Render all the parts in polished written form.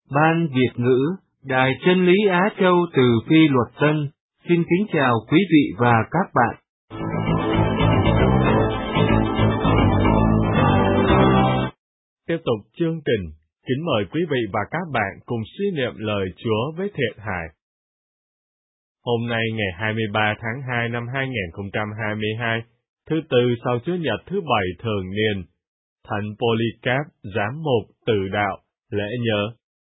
Ban Việt ngữ, Đài Chân lý Á Châu từ Phi Luật Tân, xin kính chào quý vị và các bạn. Tiếp tục chương trình, kính mời quý vị và các bạn cùng suy niệm lời Chúa với Thiện Hải. Hôm nay ngày 23 tháng 2 năm 2022, thứ Tư sau Chúa Nhật thứ Bảy thường niên, Thánh Polycarp giám mục Tử đạo lễ nhớ.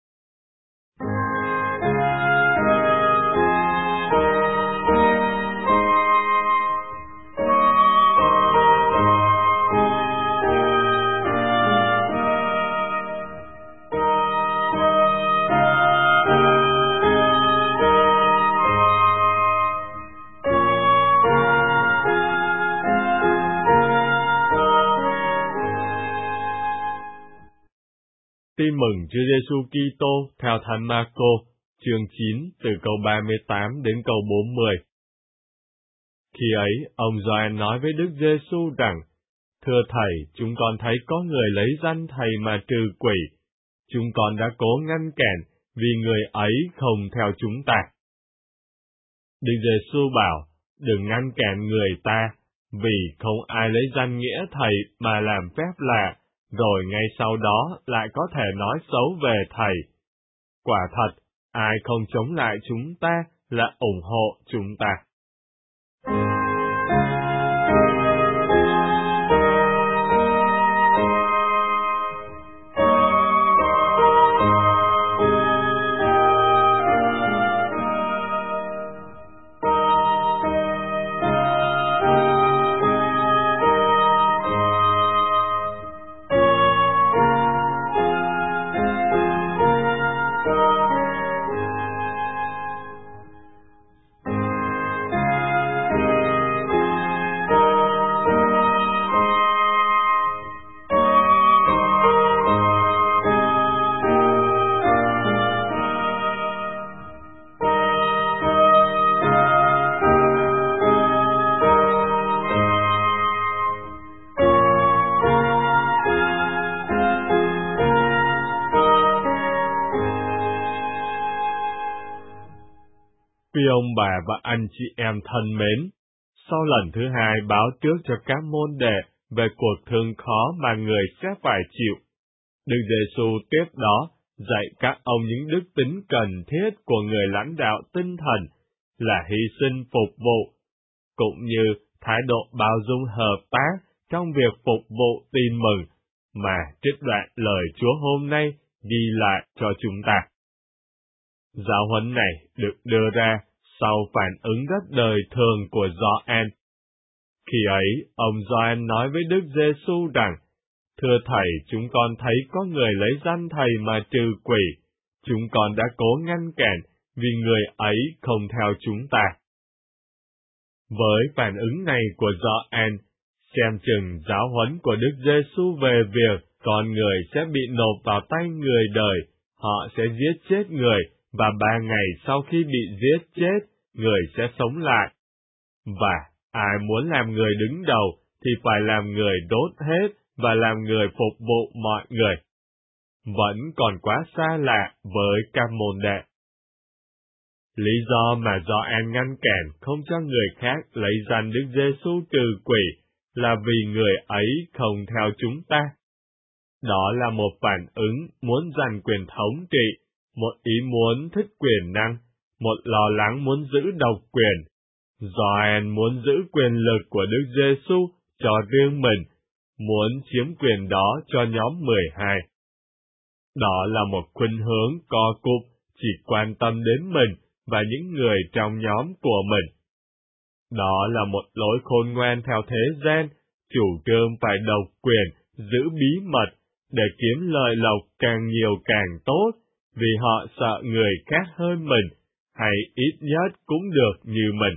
Tin mừng Chúa Giêsu Kitô theo Thánh Marco, chương 9 từ câu 38 đến câu 40. Khi ấy, ông Gioan nói với Đức Giêsu rằng: Thưa Thầy, chúng con thấy có người lấy danh Thầy mà trừ quỷ. Chúng con đã cố ngăn cản, vì người ấy không theo chúng ta. Đức Giêsu bảo: Đừng ngăn cản người ta, vì không ai lấy danh nghĩa Thầy mà làm phép lạ, rồi ngay sau đó lại có thể nói xấu về Thầy. Quả thật, ai không chống lại chúng ta là ủng hộ chúng ta. Quý ông bà và anh chị em thân mến, sau lần thứ hai báo trước cho các môn đệ về cuộc thương khó mà người sẽ phải chịu, Đức Giêsu tiếp đó dạy các ông những đức tính cần thiết của người lãnh đạo tinh thần là hy sinh phục vụ, cũng như thái độ bao dung hợp tác trong việc phục vụ tin mừng mà trích đoạn lời Chúa hôm nay ghi lại cho chúng ta. Giáo huấn này được đưa ra sau phản ứng rất đời thường của Gioan. Khi ấy, ông Gioan nói với Đức Giêsu rằng: Thưa Thầy, chúng con thấy có người lấy danh Thầy mà trừ quỷ. Chúng con đã cố ngăn cản, vì người ấy không theo chúng ta. Với phản ứng này của Gioan, xem chừng giáo huấn của Đức Giêsu về việc con người sẽ bị nộp vào tay người đời, họ sẽ giết chết người, và 3 ngày sau khi bị giết chết, người sẽ sống lại. Và ai muốn làm người đứng đầu thì phải làm người đốt hết và làm người phục vụ mọi người. Vẫn còn quá xa lạ với các môn đệ. Lý do mà Gioan ngăn cản không cho người khác lấy danh Đức Giêsu trừ quỷ là vì người ấy không theo chúng ta. Đó là một phản ứng muốn giành quyền thống trị, một ý muốn thích quyền năng, một lo lắng muốn giữ độc quyền. Gioan muốn giữ quyền lực của Đức Giêsu cho riêng mình, muốn chiếm quyền đó cho nhóm 12. Đó là một khuynh hướng co cụp, chỉ quan tâm đến mình và những người trong nhóm của mình. Đó là một lối khôn ngoan theo thế gian, chủ trương phải độc quyền, giữ bí mật, để kiếm lợi lộc càng nhiều càng tốt, vì họ sợ người khác hơn mình, hay ít nhất cũng được như mình.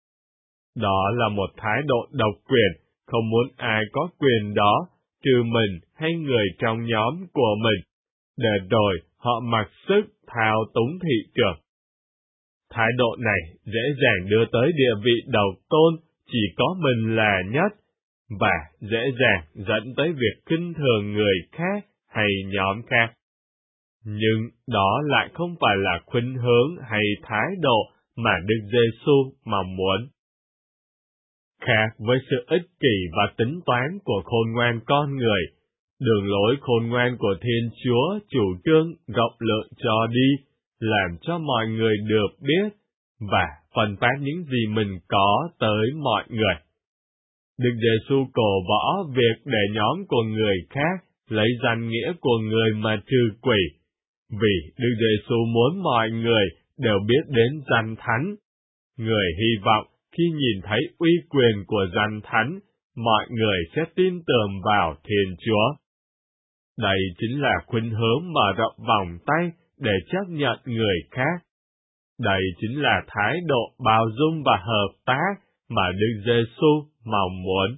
Đó là một thái độ độc quyền, không muốn ai có quyền đó, trừ mình hay người trong nhóm của mình, để rồi họ mặc sức thao túng thị trường. Thái độ này dễ dàng đưa tới địa vị độc tôn, chỉ có mình là nhất, và dễ dàng dẫn tới việc khinh thường người khác hay nhóm khác. Nhưng đó lại không phải là khuynh hướng hay thái độ mà Đức Giêsu mong muốn. Khác với sự ích kỷ và tính toán của khôn ngoan con người, đường lối khôn ngoan của Thiên Chúa chủ trương rộng lượng cho đi, làm cho mọi người được biết và phân phát những gì mình có tới mọi người. Đức Giêsu cổ võ việc để nhóm của người khác lấy danh nghĩa của người mà trừ quỷ, vì Đức Giêsu muốn mọi người đều biết đến danh Thánh. Người hy vọng khi nhìn thấy uy quyền của danh Thánh, mọi người sẽ tin tưởng vào Thiên Chúa. Đây chính là khuynh hướng mở rộng vòng tay để chấp nhận người khác. Đây chính là thái độ bao dung và hợp tác mà Đức Giêsu mong muốn.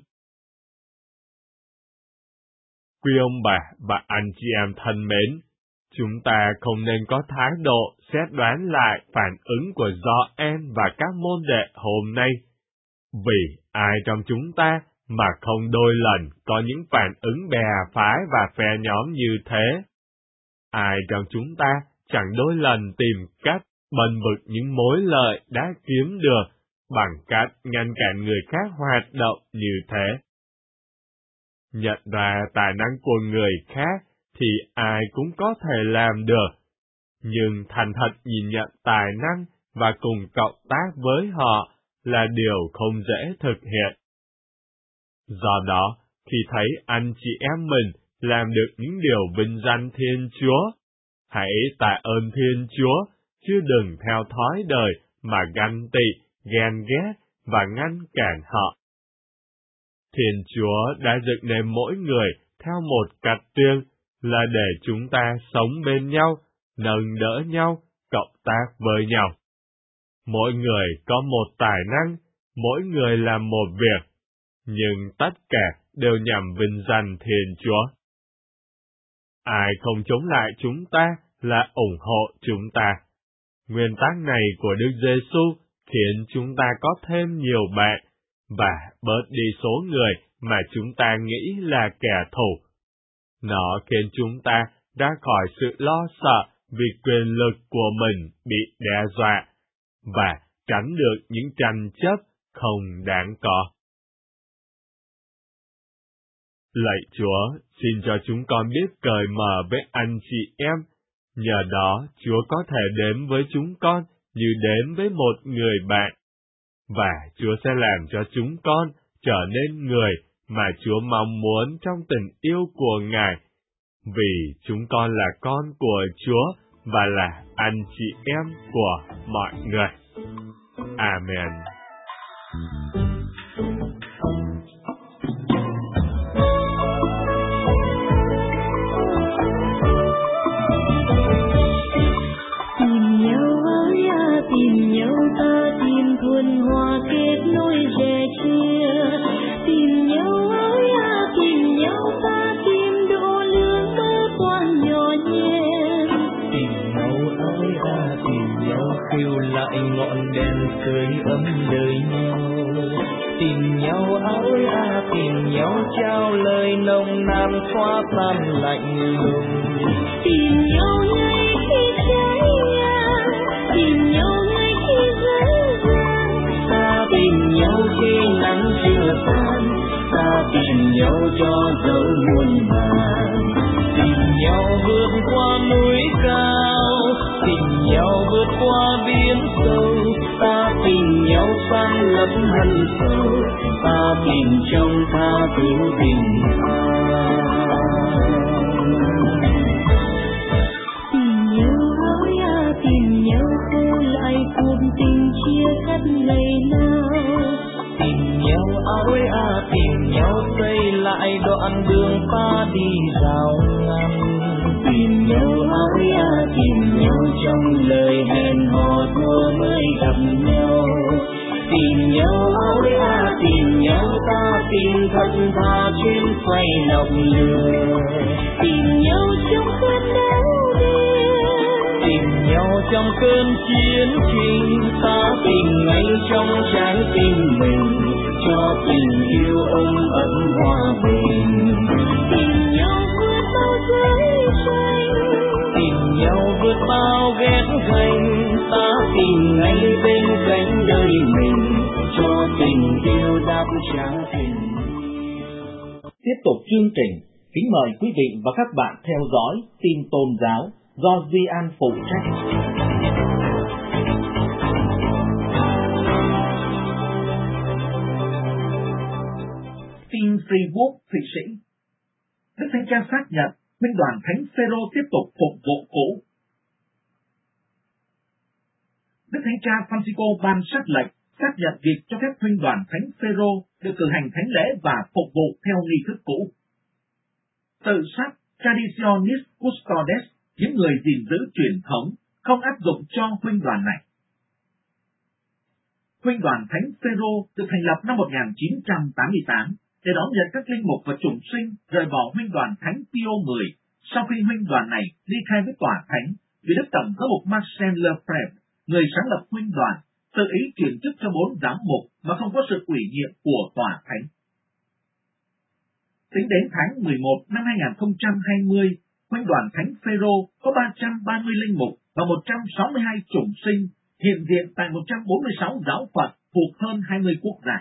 Quý ông bà và anh chị em thân mến, chúng ta không nên có thái độ xét đoán lại phản ứng của Gioan và các môn đệ hôm nay, vì ai trong chúng ta mà không đôi lần có những phản ứng bè phái và phe nhóm như thế? Ai trong chúng ta chẳng đôi lần tìm cách bênh vực những mối lợi đã kiếm được bằng cách ngăn cản người khác hoạt động như thế? Nhận ra tài năng của người khác thì ai cũng có thể làm được, nhưng thành thật nhìn nhận tài năng và cùng cộng tác với họ là điều không dễ thực hiện. Do đó, khi thấy anh chị em mình làm được những điều vinh danh Thiên Chúa, hãy tạ ơn Thiên Chúa, chứ đừng theo thói đời mà ganh tị, ghen ghét và ngăn cản họ. Thiên Chúa đã dựng nên mỗi người theo một cách riêng là để chúng ta sống bên nhau, nâng đỡ nhau, cộng tác với nhau. Mỗi người có một tài năng, mỗi người làm một việc, nhưng tất cả đều nhằm vinh danh Thiên Chúa. Ai không chống lại chúng ta là ủng hộ chúng ta. Nguyên tắc này của Đức Giêsu khiến chúng ta có thêm nhiều bạn và bớt đi số người mà chúng ta nghĩ là kẻ thù. Nó khiến chúng ta ra khỏi sự lo sợ vì quyền lực của mình bị đe dọa và tránh được những tranh chấp không đáng có. Lạy Chúa, xin cho chúng con biết cởi mở với anh chị em, nhờ đó Chúa có thể đến với chúng con như đến với một người bạn, và Chúa sẽ làm cho chúng con trở nên người mà Chúa mong muốn trong tình yêu của Ngài, vì chúng con là con của Chúa và là anh chị em của mọi người. Amen. Tìm nhau ta tìm thuần hòa kết nối rẽ chia, tìm nhau ơi tìm nhau ta tìm độ lương mơ quan nhỏ nhen, tìm nhau ơi tìm nhau khiêu lại ngọn đèn sưởi ấm đời nhau, tìm nhau ơi tìm nhau trao lời nồng nàn xóa tan lạnh lùng, tìm nhau ngay khi trái tìm nhau ngay khi dễ dàng, ta tìm nhau khi nắng chưa tan, ta tìm nhau cho dấu muôn vàn, tìm nhau vượt qua núi cao, tìm nhau vượt qua biển sâu, ta tìm nhau san lấp hận sâu, ta tìm trong tha thứ tình an. Tìm nhau khô lại cuộc tình chia cắt ngày nào, tìm nhau ơi tìm nhau xây lại đoạn đường ta đi rào ngăn, tìm nhau ơi tìm nhau trong lời hẹn hò thua mới gặp nhau, tìm nhau ơi tìm nhau ta tìm thật thà trên xoay nọc lửa, tìm nhau trong cơn đau đêm, tìm nhau trong cơn chiến tranh, ta tìm ngay trong trái tim mình cho tình yêu ấm ấm hòa bình, tìm nhau vượt bao dưới tranh. Tìm nhau vượt bao ghét ganh, ta tìm ngay bên cạnh đời mình, cho tình yêu đáp trả tình yêu. Tiếp tục chương trình, kính mời quý vị và các bạn theo dõi tin tôn giáo do Duy An phụ trách. Tin Fribourg, Thụy Sĩ. Đức Thánh Cha xác nhận Huynh đoàn Thánh Phêrô tiếp tục phục vụ cũ. Đức Thánh Cha Francisco ban sắc lệnh xác nhận việc cho phép Huynh đoàn Thánh Phêrô được cử hành thánh lễ và phục vụ theo nghi thức cũ. Tự sắc Traditionis Custodes, những người gìn giữ truyền thống, không áp dụng cho huynh đoàn này. Huynh đoàn Thánh Phêrô được thành lập năm 1988 để đón nhận các linh mục và chủng sinh rời bỏ huynh đoàn Thánh Pio X sau khi huynh đoàn này ly khai với tòa thánh vì Đức Tổng giám mục Marcel Lefebvre, người sáng lập huynh đoàn, tự ý chuyển chức cho 4 giám mục mà không có sự ủy nhiệm của tòa thánh. Tính đến tháng 11 năm 2020, huynh đoàn Thánh Phêrô có 330 linh mục và 162 chủng sinh hiện diện tại 146 giáo phận thuộc hơn 20 quốc gia.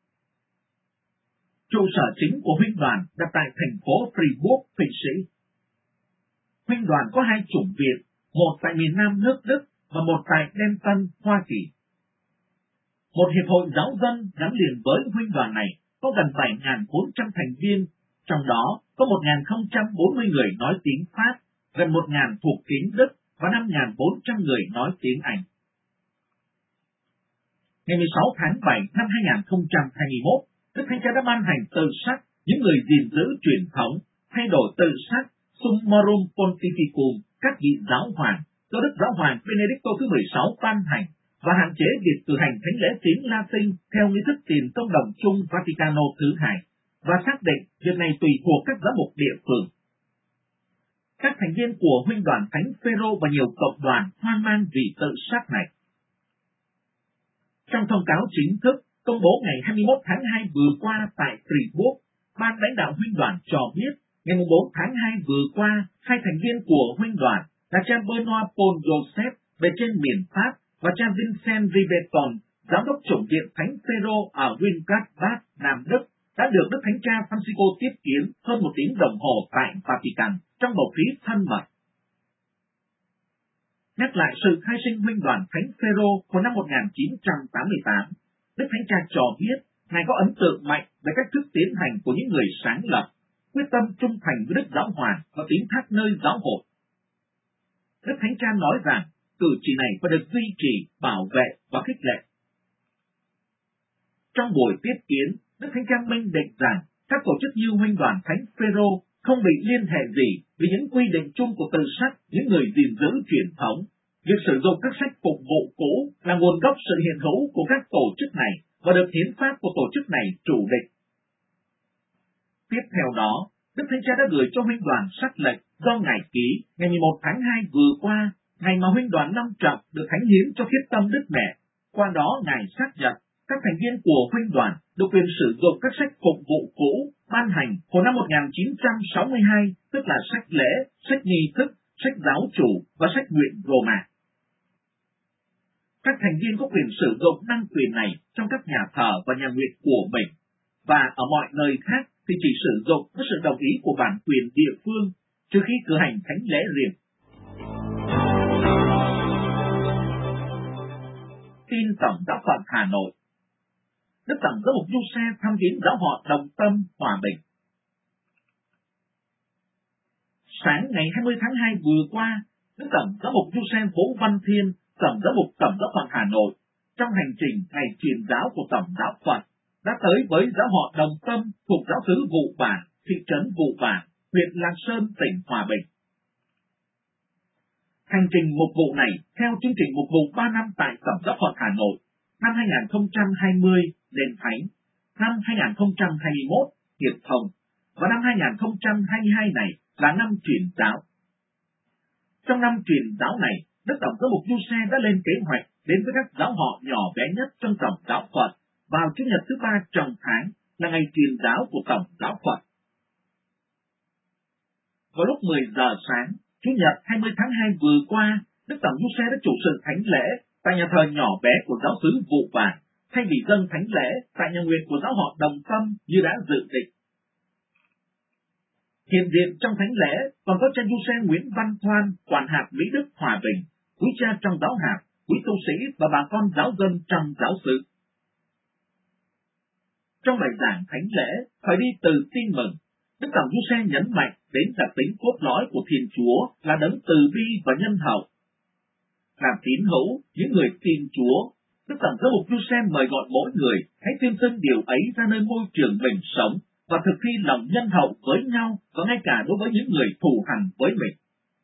Trụ sở chính của huynh đoàn đặt tại thành phố Fribourg, Thụy Sĩ. Huynh đoàn có 2 chủng viện, một tại miền Nam nước Đức và một tại Denton, Hoa Kỳ. Một hiệp hội giáo dân gắn liền với huynh đoàn này có gần 7.400 thành viên, trong đó có 1.040 người nói tiếng Pháp, gần 1.000 thuộc tiếng Đức và 5.400 người nói tiếng Anh. Ngày 16 tháng 7 năm 2021, Đức Thánh Cha đã ban hành tự sắc những người gìn giữ truyền thống, thay đổi tự sắc Summorum Pontificum, các vị giáo hoàng do Đức Giáo hoàng Benedicto thứ 16 ban hành và hạn chế việc cử hành thánh lễ tiếng Latin theo nghi thức tiền tông đồng chung Vaticano thứ 2 và xác định việc này tùy thuộc các giám mục địa phương. Các thành viên của huynh đoàn Thánh Phêrô và nhiều cộng đoàn hoang mang vì tự sắc này. Trong thông cáo chính thức công bố ngày 21 tháng 2 vừa qua tại Fribourg, ban lãnh đạo huynh đoàn cho biết ngày 4 tháng 2 vừa qua, 2 thành viên của huynh đoàn là cha Benoit Paul Joseph về trên miền Pháp và cha Vincent Ribeton, giám đốc chủng viện Thánh Phêrô ở Wingratbad, Nam Đức, đã được Đức Thánh Cha Francisco tiếp kiến hơn 1 tiếng đồng hồ tại Vatican trong bầu khí thân mật. Nhắc lại sự khai sinh huynh đoàn Thánh Phêrô của năm 1988, Đức Thánh Cha cho biết Ngài có ấn tượng mạnh về cách thức tiến hành của những người sáng lập, quyết tâm trung thành với Đức Giáo Hoàng và tín thác nơi giáo hội. Đức Thánh Cha nói rằng cử chỉ này phải được duy trì, bảo vệ và khích lệ. Trong buổi tiếp kiến, Đức Thánh Cha minh định rằng các tổ chức như huynh đoàn Thánh Phêrô không bị liên hệ gì với những quy định chung của tự sắc những người gìn giữ truyền thống. Việc sử dụng các sách phục vụ cũ là nguồn gốc sự hiện hữu của các tổ chức này và được hiến pháp của tổ chức này chủ định. Tiếp theo đó, Đức Thánh Cha đã gửi cho huynh đoàn sắc lệnh do Ngài ký ngày 11 tháng 2 vừa qua, ngày mà huynh đoàn Long Trọng được thánh hiến cho Thiết Tâm Đức Mẹ. Qua đó Ngài xác nhận các thành viên của huynh đoàn được quyền sử dụng các sách phục vụ cũ ban hành hồi năm 1962, tức là sách lễ, sách nghi thức, sách giáo chủ và sách nguyện Roma. Các thành viên có quyền sử dụng năng quyền này trong các nhà thờ và nhà nguyện của mình, và ở mọi nơi khác thì chỉ sử dụng với sự đồng ý của bản quyền địa phương, trừ khi cử hành thánh lễ riêng. Tin Tổng giáo phận Hà Nội. Đức Tổng giám mục Du Xe thăm viếng giáo họ Đồng Tâm, Hòa Bình. Sáng ngày 20 tháng 2 vừa qua, Đức Tổng giám mục Du Xe Vũ Văn Thiên, Tổng giám mục Tổng giáo phận Hà Nội, trong hành trình ngày truyền giáo của Tổng giáo phận, đã tới với giáo họ Đồng Tâm thuộc giáo xứ Vụ Bản, thị trấn Vụ Bản, huyện Lạc Sơn, tỉnh Hòa Bình. Hành trình mục vụ này theo chương trình mục vụ 3 năm tại Tổng giáo phận Hà Nội, năm 2020 đền thánh, năm 2021 hiệp thông và năm 2022 này là năm truyền giáo. Trong năm truyền giáo này, Đức Tổng giám mục Du Xe đã lên kế hoạch đến với các giáo họ nhỏ bé nhất trong Tổng giáo phận vào Chủ nhật thứ 3 trong tháng là ngày truyền giáo của Tổng giáo phận. Vào lúc 10 giờ sáng, Chủ nhật 20 tháng 2 vừa qua, Đức Tổng Giuse đã chủ sự thánh lễ tại nhà thờ nhỏ bé của giáo xứ Vụ Bản, thay vì dâng thánh lễ tại nhà nguyện của giáo họ Đồng Tâm như đã dự định. Hiện diện trong thánh lễ còn có cha Giuse Nguyễn Văn Thoan, quản hạt Mỹ Đức Hòa Bình, quý cha trong giáo hạt, quý tu sĩ và bà con giáo dân trong giáo xứ. Trong bài giảng thánh lễ phải đi từ tin mừng, Đức Tổng Giuse nhấn mạnh đến đặc tính cốt lõi của Thiên Chúa là đấng từ bi và nhân hậu. Làm tín hữu, những người tin Chúa, Đức Tổng Giám mục Giuse mời gọi mỗi người hãy tuyên xưng điều ấy ra nơi môi trường mình sống và thực thi lòng nhân hậu với nhau và ngay cả đối với những người thù hằn với mình.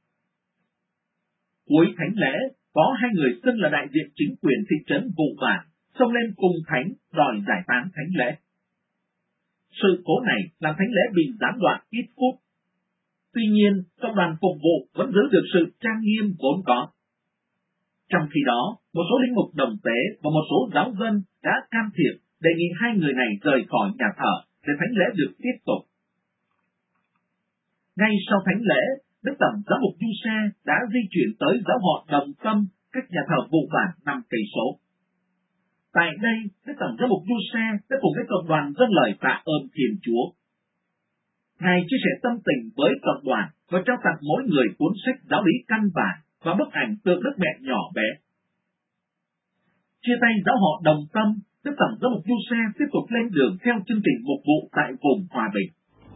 Cuối thánh lễ, có hai người xưng là đại diện chính quyền thị trấn Vụ Bản xông lên cùng thánh đòi giải tán thánh lễ. Sự cố này làm thánh lễ bị gián đoạn ít phút. Tuy nhiên, cộng đoàn phục vụ vẫn giữ được sự trang nghiêm vốn có. Trong khi đó, một số linh mục đồng tế và một số giáo dân đã can thiệp đề nghị hai người này rời khỏi nhà thờ để thánh lễ được tiếp tục. Ngay sau thánh lễ, Đức Tổng Giám mục Giuse đã di chuyển tới giáo họ Đồng Tâm cách nhà thờ Vụ Bản 5 cây số. Tại đây, Đức Tổng Giám mục Giuse đã cùng với cộng đoàn dâng lời tạ ơn Thiên Chúa. Ngài chia sẻ tâm tình với cộng đoàn và trao tặng mỗi người cuốn sách giáo lý căn bản và bức ảnh tượng Đức Mẹ nhỏ bé. Chia tay giáo họ Đồng Tâm, Đức Tổng Giám mục Giuse tiếp tục lên đường theo chương trình mục vụ tại vùng Hòa Bình.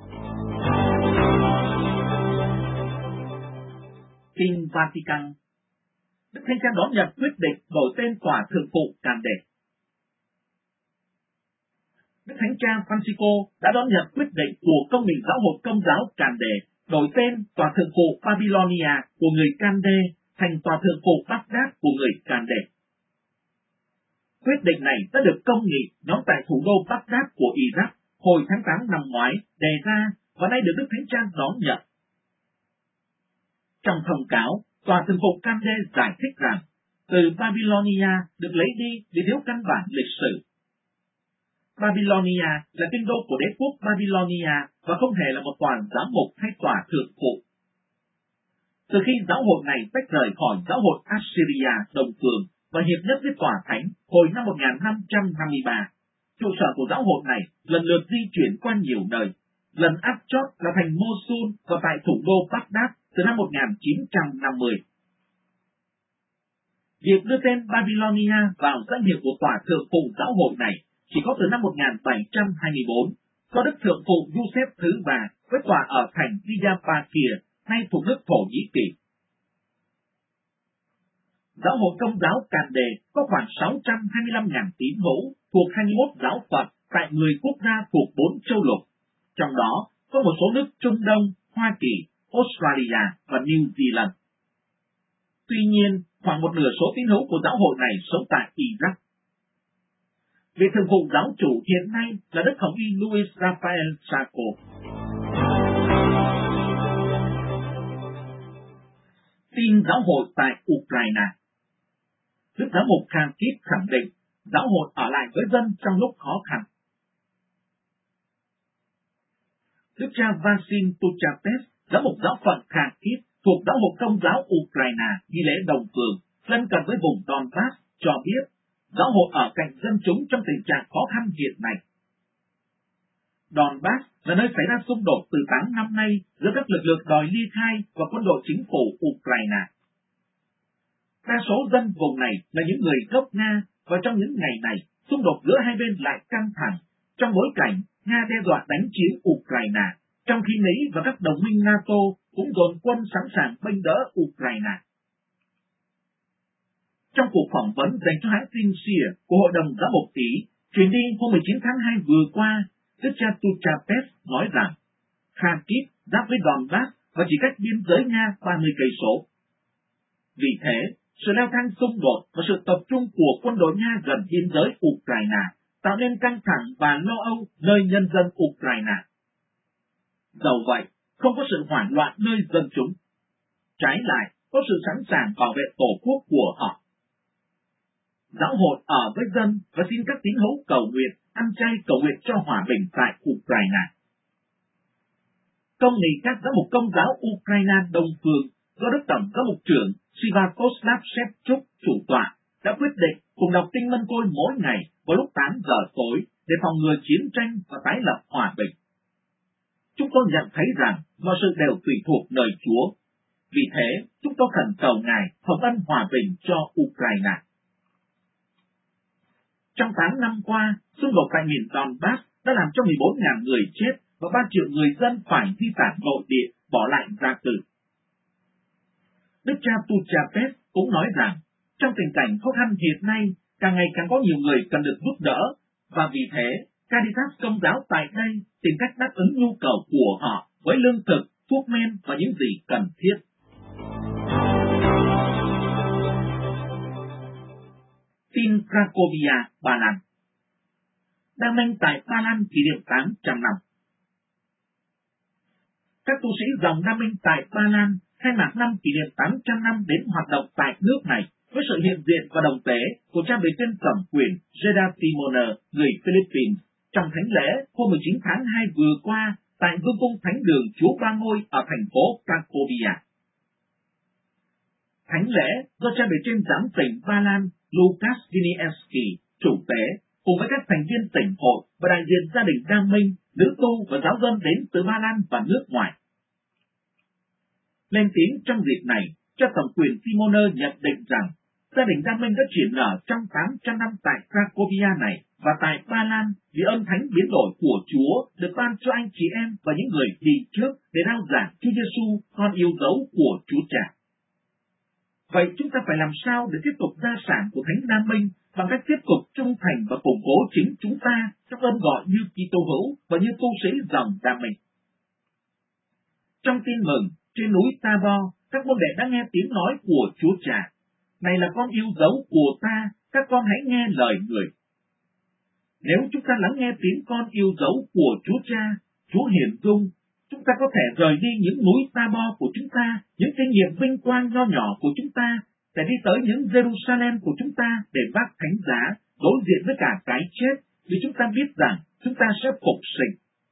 Tin Vatican. Đức Thánh Cha đón nhận quyết định đổi tên tòa thượng phụ Càn Đề. Đức Thánh Cha Francisco đã đón nhận quyết định của Công nghị Giáo hội Công giáo Càn Đề đổi tên tòa thượng phụ Babylonia của người Cande thành tòa thượng phụ Baghdad của người Cande. Quyết định này đã được công nghị nhóm tại thủ đô Baghdad của Iraq hồi tháng 8 năm ngoái đề ra và nay được Đức Thánh Cha đón nhận. Trong thông cáo, tòa thượng phụ Cande giải thích rằng từ Babylonia được lấy đi vì thiếu căn bản lịch sử. Babylonia là kinh đô của đế quốc Babylonia và không hề là một tòa giám mục hay tòa thượng phụ. Từ khi giáo hội này tách rời khỏi giáo hội Assyria đồng phương và hiệp nhất với tòa thánh hồi năm 1553, trụ sở của giáo hội này lần lượt di chuyển qua nhiều nơi. Lần áp chót là thành Mosul và tại thủ đô Baghdad từ năm 1950. Việc đưa tên Babylonia vào danh hiệu của tòa thượng phụ giáo hội này chỉ có từ năm 1724, có Đức Thượng phụ Giuse thứ 3 với tòa ở thành Diyarbakir, nay thuộc nước Thổ Nhĩ Kỳ. Giáo hội Công giáo Càn Đề có khoảng 625.000 tín hữu thuộc 21 giáo phận tại 10 quốc gia thuộc 4 châu lục, trong đó có một số nước Trung Đông, Hoa Kỳ, Australia và New Zealand. Tuy nhiên, khoảng một nửa số tín hữu của giáo hội này sống tại Iraq. Vị thượng phụ giáo chủ hiện nay là Đức Hồng y Luis Rafael Sacco. Tin giáo hội tại Ukraine. Đức giám mục Kharkiv khẳng định giáo hội ở lại với dân trong lúc khó khăn. Đức cha Vasil Tuchapev, giám mục giáo phận Kharkiv thuộc giáo hội Công giáo Ukraine nghi lễ đồng phương lân cận với vùng Donbass cho biết giáo hội ở cạnh dân chúng trong tình trạng khó khăn hiện nay. Donbass là nơi xảy ra xung đột từ 8 năm nay giữa các lực lượng đòi ly khai và quân đội chính phủ Ukraine. Đa số dân vùng này là những người gốc Nga và trong những ngày này, xung đột giữa hai bên lại căng thẳng trong bối cảnh Nga đe dọa đánh chiếm Ukraine, trong khi Mỹ và các đồng minh NATO cũng dồn quân sẵn sàng bênh đỡ Ukraine. Trong cuộc phỏng vấn dành cho hãng tin SIA của Hội đồng Giáo mục Ý, truyền đi hôm 19 tháng 2 vừa qua, Đức cha Tuchapev nói rằng Kharkiv giáp với Donbass và chỉ cách biên giới Nga 30 cây số. Vì thế, sự leo thang xung đột và sự tập trung của quân đội Nga gần biên giới Ukraine tạo nên căng thẳng và lo âu nơi nhân dân Ukraine. Dẫu vậy, không có sự hoảng loạn nơi dân chúng. Trái lại, có sự sẵn sàng bảo vệ tổ quốc của họ. Giáo hội ở với dân và xin các tín hữu cầu nguyện, ăn chay cầu nguyện cho hòa bình tại Ukraine. Công nghị các giám mục Công giáo Ukraine Đông Phương do Đức Tổng giám mục trưởng Sviatoslav Shevchuk chủ tọa đã quyết định cùng đọc Kinh Mân Côi mỗi ngày vào lúc 8 giờ tối để phòng ngừa chiến tranh và tái lập hòa bình. Chúng tôi nhận thấy rằng mọi sự đều tùy thuộc nơi Chúa. Vì thế, chúng tôi khẩn cầu Ngài hồng ân hòa bình cho Ukraine. Trong 8 năm qua, xung đột tại miền Donbass đã làm cho 14.000 người chết và 3 triệu người dân phải di tản nội địa, bỏ lại gia cư. Đức cha Tuchapet cũng nói rằng, trong tình cảnh khó khăn hiện nay, càng ngày càng có nhiều người cần được giúp đỡ, và vì thế, Caritas Công giáo tại đây tìm cách đáp ứng nhu cầu của họ với lương thực, thuốc men và những gì cần thiết. Tin Cracovia, Ba Lan. Đam Minh tại Ba Lan kỷ niệm 800 năm. Các tu sĩ dòng Đam Minh tại Ba Lan khai mạc năm kỷ niệm 800 năm đến hoạt động tại nước này với sự hiện diện và đồng tế của cha bề trên cầm quyền Gedatimonov, người Philippines, trong thánh lễ hôm 19 tháng 2 vừa qua tại Vương cung Thánh đường Chúa Ba Ngôi ở thành phố Cracovia. Thánh lễ do cha bề trên giám tỉnh Ba Lan Lukasz Wieniawski chủ tế cùng với các thành viên tỉnh hội và đại diện gia đình Đam Minh, nữ tu và giáo dân đến từ Ba Lan và nước ngoài. Lên tiếng trong dịp này, cha thẩm quyền Simonov nhận định rằng gia đình Đam Minh đã triển nở trong 800 năm tại Cracovia này và tại Ba Lan vì ơn thánh biến đổi của Chúa được ban cho anh chị em và những người đi trước để rao giảng Chúa Giêsu, con yêu dấu của Chúa Cha. Vậy chúng ta phải làm sao để tiếp tục gia sản của Thánh Đam Minh bằng cách tiếp tục trung thành và củng cố chính chúng ta trong ơn gọi như Kitô hữu và như tu sĩ dòng Đam Minh. Trong tin mừng, trên núi Tabor, các môn đệ đã nghe tiếng nói của Chúa Cha. Này là con yêu dấu của ta, các con hãy nghe lời người. Nếu chúng ta lắng nghe tiếng con yêu dấu của Chúa Cha, Chúa Hiển Dung, chúng ta có thể rời đi những núi Tabor của chúng ta, những kinh nghiệm vinh quang nho nhỏ của chúng ta, để đi tới những Jerusalem của chúng ta để vác thánh giá, đối diện với cả cái chết, vì chúng ta biết rằng chúng ta sẽ phục sinh.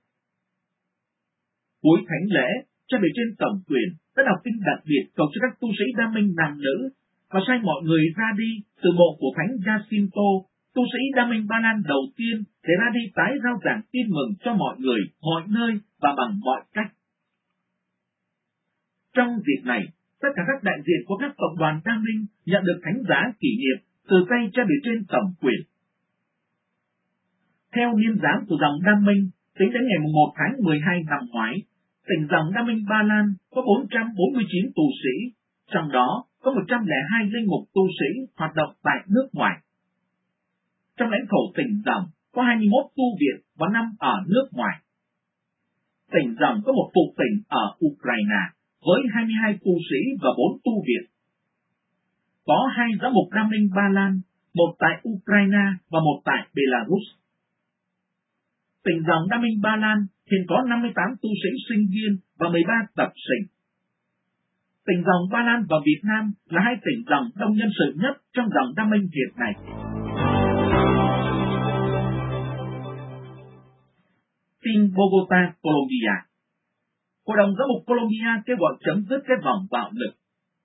Cuối thánh lễ, cha bề trên tổng quyền đã đọc kinh đặc biệt cầu cho các tu sĩ Đam Minh nam nữ và sai mọi người ra đi từ mộ của Thánh Jacinto, tu sĩ Đam Minh Ba Lan đầu tiên, để ra đi tái rao giảng tin mừng cho mọi người, mọi nơi và bằng mọi cách. Trong dịp này, tất cả các đại diện của các cộng đoàn Đam Minh nhận được thánh giá kỷ niệm từ tay cha bề trên tổng quyền. Theo niên giám của dòng Đam Minh, tính đến ngày 1 tháng 12 năm ngoái, tỉnh dòng Đam Minh Ba Lan có 449 tu sĩ, trong đó có 102 linh mục tu sĩ hoạt động tại nước ngoài. Trong lãnh thổ tỉnh dòng có 21 tu viện và 5 ở nước ngoài. Tỉnh dòng có một phụ tỉnh ở Ukraine với 22 tu sĩ và 4 tu viện. Có 2 giám mục Đam Minh Ba Lan, một tại Ukraine và một tại Belarus. Tỉnh dòng Đam Minh Ba Lan hiện có 58 tu sĩ sinh viên và 13 tập sinh. Tỉnh dòng Ba Lan và Việt Nam là 2 tỉnh dòng đông nhân sự nhất trong dòng Đam Minh hiện nay. Tin Bogota, Colombia. Hội đồng giám mục Colombia kêu gọi chấm dứt cái vòng bạo lực.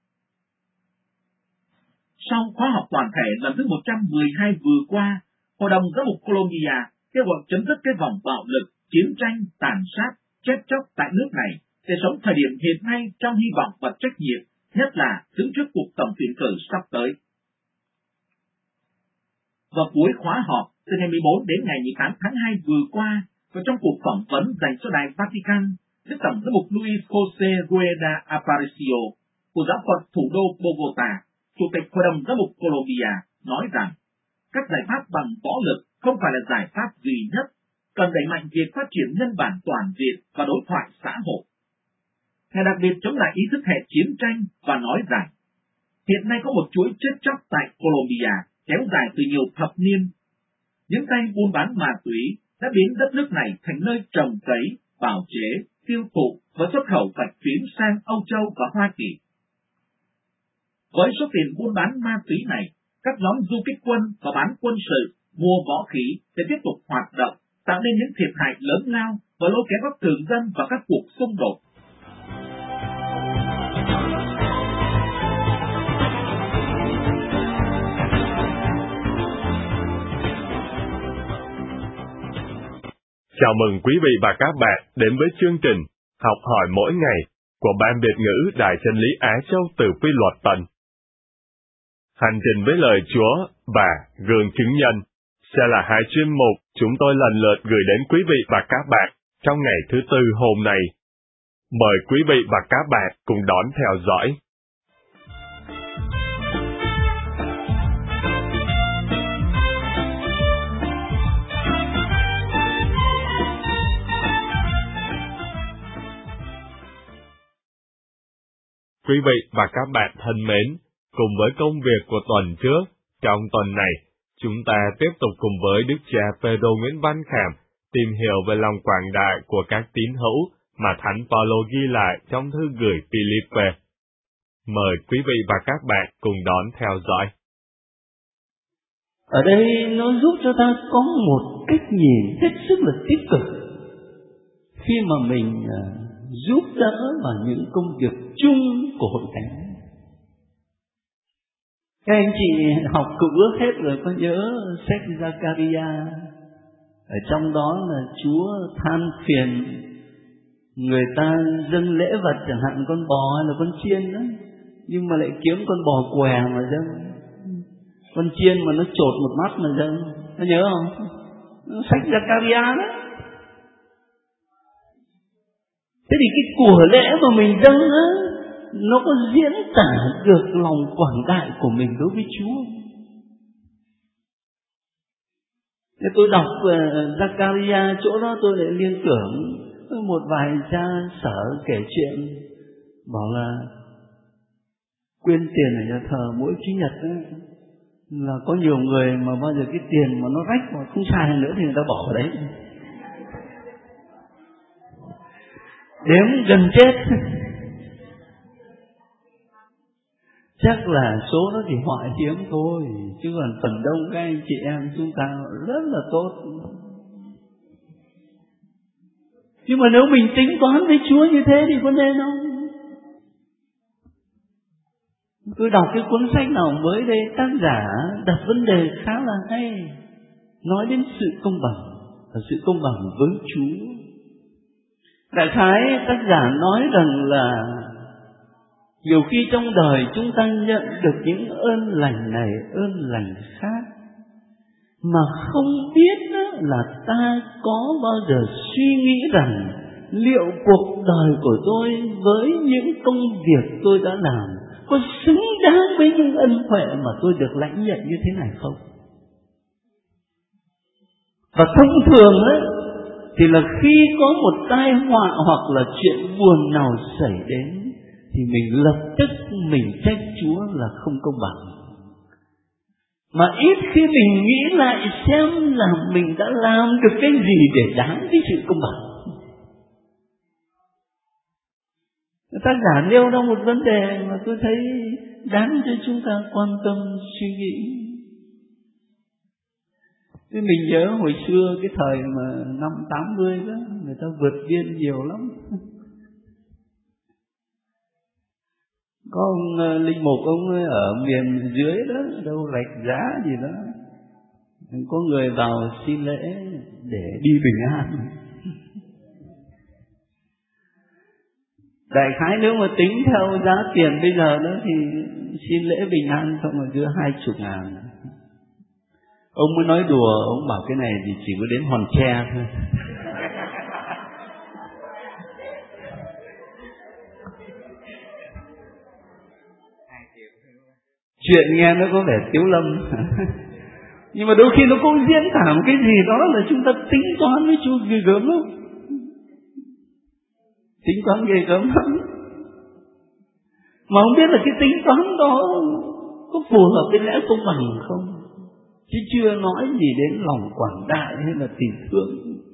Sau khóa họp toàn thể lần thứ 112 vừa qua, Hội đồng giám mục Colombia kêu gọi chấm dứt cái vòng bạo lực, chiến tranh, tàn sát, chết chóc tại nước này để sống thời điểm hiện nay trong hy vọng và trách nhiệm, nhất là đứng trước cuộc tổng tuyển cử sắp tới. Vào cuối khóa họp từ ngày 14 đến ngày 18 tháng 2 vừa qua, và trong cuộc phỏng vấn dành cho Đài Vatican, Đức Tổng giám mục Luis José Rueda Aparicio của giáo phận thủ đô Bogota, Chủ tịch Hội đồng giám mục Colombia, nói rằng các giải pháp bằng võ lực không phải là giải pháp duy nhất, cần đẩy mạnh việc phát triển nhân bản toàn diện và đối thoại xã hội. Ngài đặc biệt chống lại ý thức hệ chiến tranh và nói rằng hiện nay có một chuỗi chết chóc tại Colombia kéo dài từ nhiều thập niên. Những tay buôn bán ma túy đã biến đất nước này thành nơi trồng cấy, bào chế, tiêu thụ và xuất khẩu bạch phiến sang Âu Châu và Hoa Kỳ. Với số tiền buôn bán ma túy này, các nhóm du kích quân và bán quân sự mua võ khí để tiếp tục hoạt động, tạo nên những thiệt hại lớn lao và lôi kéo các thường dân vào các cuộc xung đột. Chào mừng quý vị và các bạn đến với chương trình Học hỏi mỗi ngày của Ban Việt ngữ Đài Chân lý Á Châu từ Quy luật Tần. Hành trình với lời Chúa và gương chứng nhân sẽ là hai chuyên mục chúng tôi lần lượt gửi đến quý vị và các bạn trong ngày thứ Tư hôm nay. Mời quý vị và các bạn cùng đón theo dõi. Quý vị và các bạn thân mến, cùng với công việc của tuần trước, trong tuần này, chúng ta tiếp tục cùng với Đức cha Phêrô Nguyễn Văn Khảm tìm hiểu về lòng quảng đại của các tín hữu mà Thánh Phaolô ghi lại trong thư gửi Philippe. Mời quý vị và các bạn cùng đón theo dõi. Ở đây nó giúp cho ta có một cách nhìn hết sức là tích cực khi mà mình giúp đỡ vào những công việc chung của hội thánh. Các anh chị học Cựu Ước hết rồi, có nhớ sách Giê-ca-ri-a? Ở trong đó là Chúa than phiền người ta dâng lễ vật, chẳng hạn con bò hay là con chiên đó, nhưng mà lại kiếm con bò què mà dâng, con chiên mà nó chột một mắt mà dâng. Có nhớ không? Sách Giê-ca-ri-a đó. Thế thì cái của lễ mà mình dâng á, nó có diễn tả được lòng quảng đại của mình đối với Chúa. Thế tôi đọc Giê-ca-ri-a chỗ đó tôi lại liên tưởng một vài cha sở kể chuyện, bảo là quyên tiền ở nhà thờ mỗi Chủ nhật ấy, là có nhiều người mà bao giờ cái tiền mà nó rách mà không xài nữa thì người ta bỏ vào đấy, đếm gần chết. Chắc là số nó chỉ họa hiếm thôi, chứ còn phần đông các anh chị em chúng ta rất là tốt. Nhưng mà nếu mình tính toán với Chúa như thế thì có nên không? Tôi đọc cái cuốn sách nào mới đây, tác giả đặt vấn đề khá là hay, nói đến sự công bằng và sự công bằng với Chúa. Đại khái tác giả nói rằng là nhiều khi trong đời chúng ta nhận được những ơn lành này, ơn lành khác, mà không biết là ta có bao giờ suy nghĩ rằng liệu cuộc đời của tôi với những công việc tôi đã làm có xứng đáng với những ân huệ mà tôi được lãnh nhận như thế này không? Và thông thường thì là khi có một tai họa hoặc là chuyện buồn nào xảy đến thì mình lập tức mình trách Chúa là không công bằng. Mà ít khi mình nghĩ lại xem là mình đã làm được cái gì để đáng cái sự công bằng. Tác giả nêu ra một vấn đề mà tôi thấy đáng cho chúng ta quan tâm suy nghĩ. Thế mình nhớ hồi xưa cái thời mà năm 80 đó, người ta vượt biên nhiều lắm. Có ông linh mục, ông ấy ở miền dưới đó, đâu Rạch Giá gì đó, có người vào xin lễ để đi bình an. Đại khái nếu mà tính theo giá tiền bây giờ đó thì xin lễ bình an xong rồi đưa 20.000. Ông mới nói đùa, ông bảo cái này thì chỉ có đến Hòn Tre thôi. Chuyện nghe nó có vẻ tiếu lâm, nhưng mà đôi khi nó cũng diễn tả một cái gì đó là chúng ta tính toán với Chúa ghê gớm lắm. Tính toán ghê gớm lắm, mà không biết là cái tính toán đó có phù hợp với lẽ công bằng không, chứ chưa nói gì đến lòng quảng đại hay là tình thương.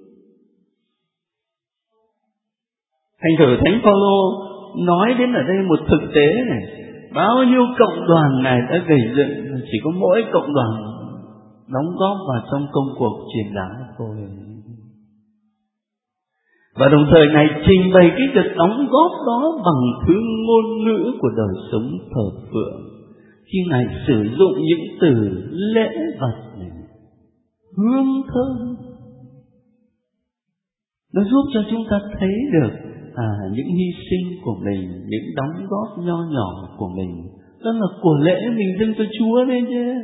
Thành thử Thánh Phaolô nói đến ở đây một thực tế này, bao nhiêu cộng đoàn này đã gây dựng, chỉ có mỗi cộng đoàn đóng góp vào trong công cuộc truyền giáo thôi. Và đồng thời Ngài trình bày cái việc đóng góp đó bằng thứ ngôn ngữ của đời sống thờ phượng, khi Ngài sử dụng những từ lễ vật này, hương thơm, nó giúp cho chúng ta thấy được những hy sinh của mình, những đóng góp nho nhỏ của mình, đó là của lễ mình dâng cho Chúa đấy chứ.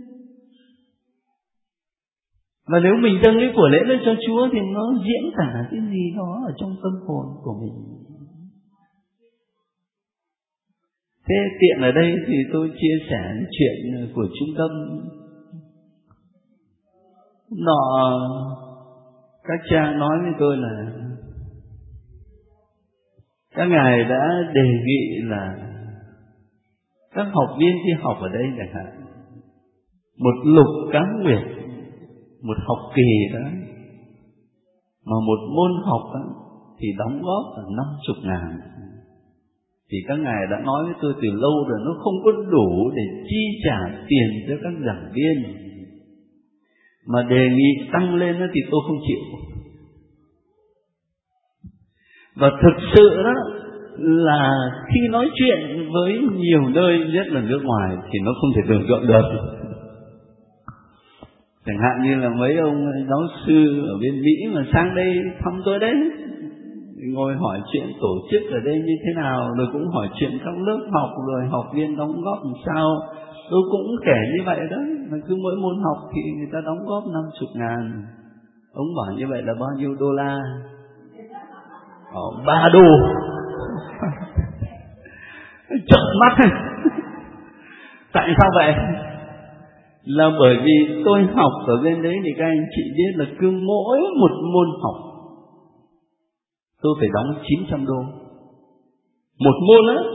Và nếu mình dâng cái của lễ lên cho Chúa thì nó diễn tả cái gì đó ở trong tâm hồn của mình. Thế tiện ở đây thì tôi chia sẻ chuyện của trung tâm. Nọ các cha nói với tôi là các ngài đã đề nghị là các học viên khi học ở đây chẳng hạn, một lục cá nguyệt, một học kỳ đó, mà một môn học đó, thì đóng góp là 50.000. Thì các ngài đã nói với tôi từ lâu rồi, nó không có đủ để chi trả tiền cho các giảng viên, mà đề nghị tăng lên thì tôi không chịu. Và thực sự đó là khi nói chuyện với nhiều nơi, nhất là nước ngoài, thì nó không thể tưởng tượng được. Chẳng hạn như là mấy ông giáo sư ở bên Mỹ mà sang đây thăm tôi đấy, ngồi hỏi chuyện tổ chức ở đây như thế nào, rồi cũng hỏi chuyện các lớp học, rồi học viên đóng góp làm sao. Tôi cũng kể như vậy đó, mà cứ mỗi môn học thì người ta đóng góp 50.000. Ông bảo như vậy là bao nhiêu đô la? 3 đô. Trợn mắt. Tại sao vậy? Là bởi vì tôi học ở bên đấy thì các anh chị biết là cứ mỗi một môn học tôi phải đóng 900 đô. Một môn á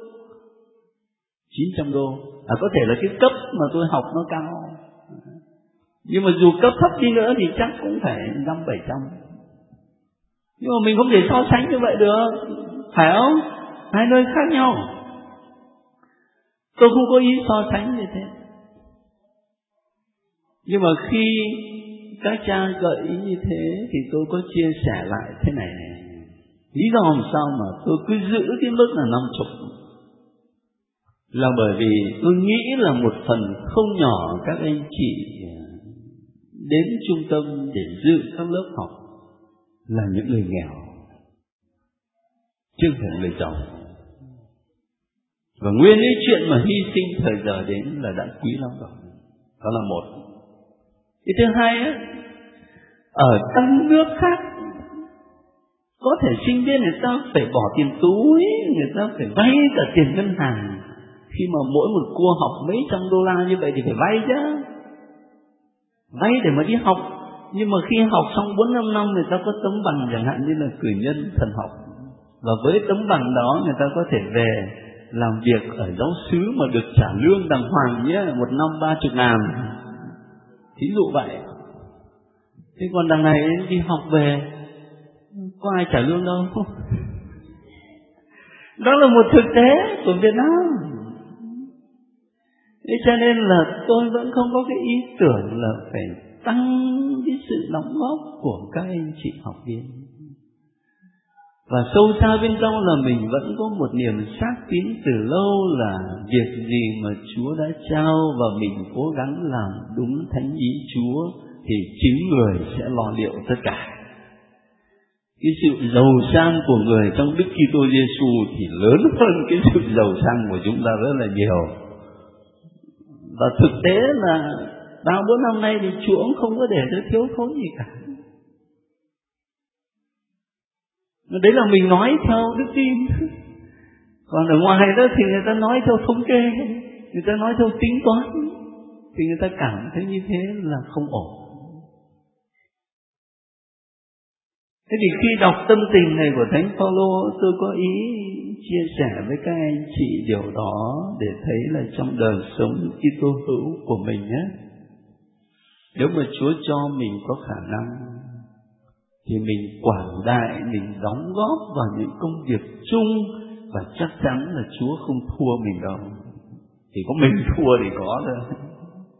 900 đô. Có thể là cái cấp mà tôi học nó cao, nhưng mà dù cấp thấp đi nữa thì chắc cũng phải 500-700. Nhưng mà mình không thể so sánh như vậy được, phải không? Hai nơi khác nhau. Tôi không có ý so sánh như thế. Nhưng mà khi các cha gợi ý như thế thì tôi có chia sẻ lại thế này này. Lý do làm sao mà tôi cứ giữ cái mức là 50, là bởi vì tôi nghĩ là một phần không nhỏ các anh chị đến trung tâm để dự các lớp học là những người nghèo, chứ không phải người giàu. Và nguyên cái chuyện mà hy sinh thời giờ đến là đã quý lắm rồi. Đó là một. Cái thứ hai á, ở các nước khác có thể sinh viên người ta phải bỏ tiền túi, người ta phải vay cả tiền ngân hàng. Khi mà mỗi một cô học mấy trăm đô la như vậy thì phải vay chứ, vay để mà đi học. Nhưng mà khi học xong 4-5 năm người ta có tấm bằng, chẳng hạn như là cử nhân thần học, và với tấm bằng đó người ta có thể về làm việc ở giáo xứ mà được trả lương đàng hoàng nhé, một năm 30.000, thí dụ vậy. Thế còn đằng này đi học về có ai trả lương đâu. Đó là một thực tế của Việt Nam. Thế cho nên là tôi vẫn không có cái ý tưởng là phải tăng cái sự đóng góp của các anh chị học viên. Và sâu xa bên trong là mình vẫn có một niềm xác tín từ lâu là việc gì mà Chúa đã trao và mình cố gắng làm đúng thánh ý Chúa thì chính người sẽ lo liệu tất cả. Cái sự giàu sang của người trong Đức Kitô Giêsu thì lớn hơn cái sự giàu sang của chúng ta rất là nhiều. Và thực tế là 3-4 năm nay thì Chúa cũng không có để cho thiếu thốn gì cả. Đấy là mình nói theo đức tin. Còn ở ngoài đó thì người ta nói theo thống kê, người ta nói theo tính toán, thì người ta cảm thấy như thế là không ổn. Thế thì khi đọc tâm tình này của Thánh Phaolô, tôi có ý chia sẻ với các anh chị điều đó để thấy là trong đời sống Kitô hữu của mình nhé, nếu mà Chúa cho mình có khả năng thì mình quảng đại, mình đóng góp vào những công việc chung, và chắc chắn là Chúa không thua mình đâu. Chỉ có mình thua thì có thôi.